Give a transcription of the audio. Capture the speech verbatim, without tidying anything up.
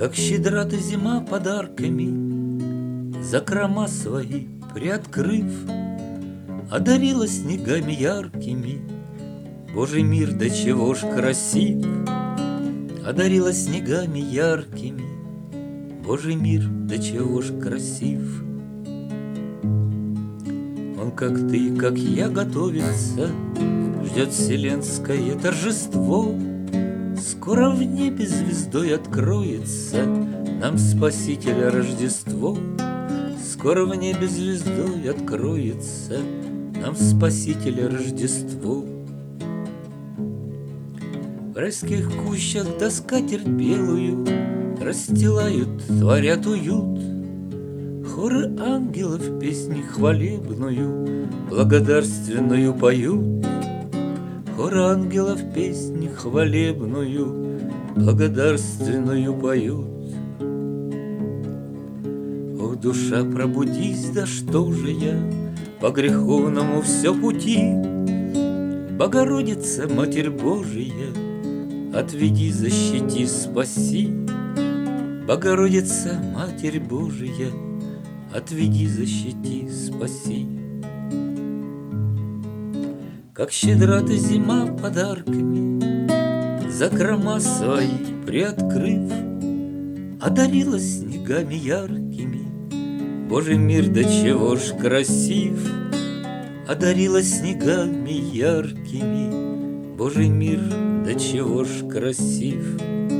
Как щедра ты зима подарками, закрома свои приоткрыв, одарила снегами яркими. Божий мир, да чего ж красив! Одарила снегами яркими. Божий мир, да чего ж красив! Он, как ты, как я, готовится, ждет вселенское торжество. Скоро в небе звездой откроется нам Спасителя Рождество. Скоро в небе звездой откроется нам Спасителя Рождество. В райских кущах да скатерть белую расстилают, творят уют. Хоры ангелов песни хвалебную, благодарственную поют. Хоры ангелов песни хвалебную, благодарственную поют. Ох, душа, пробудись, да что же я по греховному все пути? Богородица, Матерь Божия, отведи, защити, спаси. Богородица, Матерь Божия, отведи, защити, спаси. Как щедра ты зима подарками, закрома свои приоткрыв, одарила снегами яркими. Божий мир, да чего ж красив! Одарила снегами яркими. Божий мир, да чего ж красив!